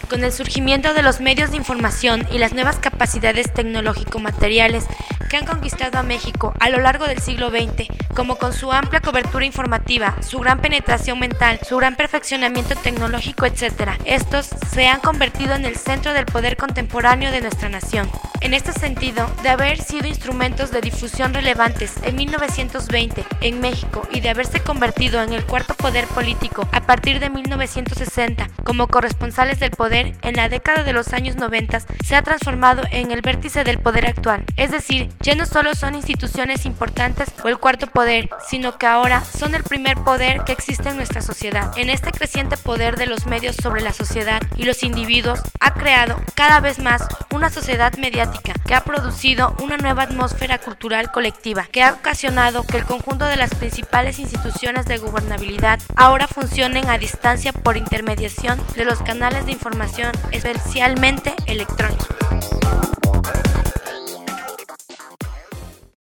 Con el surgimiento de los medios de información y las nuevas capacidades tecnológico-materiales que han conquistado a México a lo largo del siglo XX, como con su amplia cobertura informativa, su gran penetración mental, su gran perfeccionamiento tecnológico, etc., estos se han convertido en el centro del poder contemporáneo de nuestra nación. En este sentido, de haber sido instrumentos de difusión relevantes en 1920 en México y de haberse convertido en el cuarto poder político a partir de 1960 como corresponsales del poder, en la década de los años 90 se ha transformado en el vértice del poder actual. Es decir, ya no solo son instituciones importantes o el cuarto poder, sino que ahora son el primer poder que existe en nuestra sociedad. En este creciente poder de los medios sobre la sociedad y los individuos ha creado cada vez más una sociedad mediática que ha producido una nueva atmósfera cultural colectiva, que ha ocasionado que el conjunto de las principales instituciones de gobernabilidad ahora funcionen a distancia por intermediación de los canales de información, especialmente electrónicos.